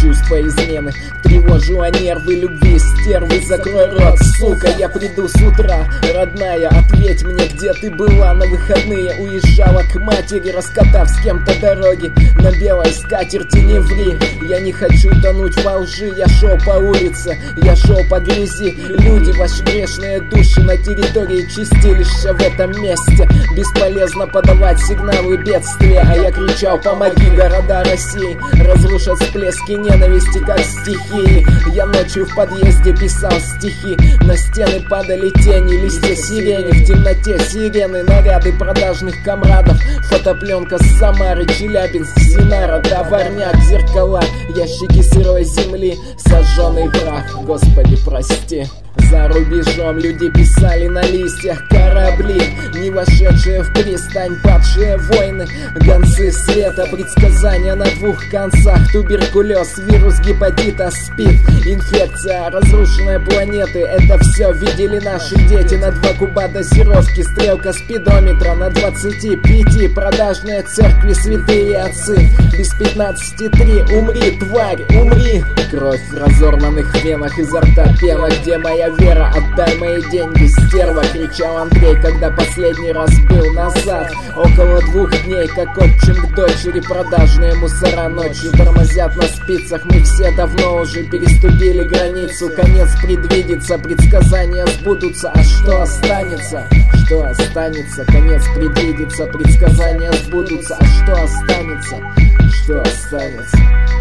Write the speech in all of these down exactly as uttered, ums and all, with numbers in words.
чувства измены. Тревожу о нервы любви стервы. Закрой рот, сука, я приду с утра. Родная, ответь мне, где ты была на выходные? Уезжала к матери, раскатав с кем-то дороги. На белой скатерти не ври. Я не хочу тонуть во лжи. Я шел по улице, я шел по грязи. Люди, ваши грешные души на территории чистилища в этом месте. Бесполезно подавать сигналы бедствия, а я кричал: помоги, города России разрушат всплески ненависти, как стихии. Я ночью в подъезде писал стихи. На стены падали тени, листья сирени. В темноте сирены, наряды продажных комрадов. Фотопленка с Самары, Челябинск, Синара, Товарняк, зеркала, ящики сырой земли, сожженный прах, Господи, прости. За рубежом люди писали на листьях корабли, не вошедшие в пристань, падшие войны, гонцы света, предсказания на двух концах. Туберкулез, вирус гепатита, СПИД, инфекция разрушенной планеты. Это все видели наши дети. На два куба дозировки, стрелка спидометра на двадцати пяти. Продажные церкви, святые отцы, без пятнадцати три. Умри, тварь, умри. Кровь в разорванных венах, изо рта пена. Где моя вера? Отдай мои деньги, стерва, кричал Андрей, когда последний раз был назад. Около двух дней, как отчим к дочери. Продажные мусора ночью тормозят на спицах. Мы все давно уже переступили границу. Конец предвидится, предсказания сбудутся. А что останется? Что останется? Конец предвидится, предсказания сбудутся. А что останется? Что останется?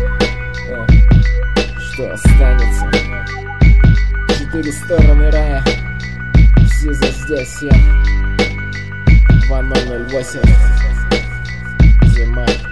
Что останется? Четыре стороны рая. Сиза здесь я. два ноль ноль восемь. Зима.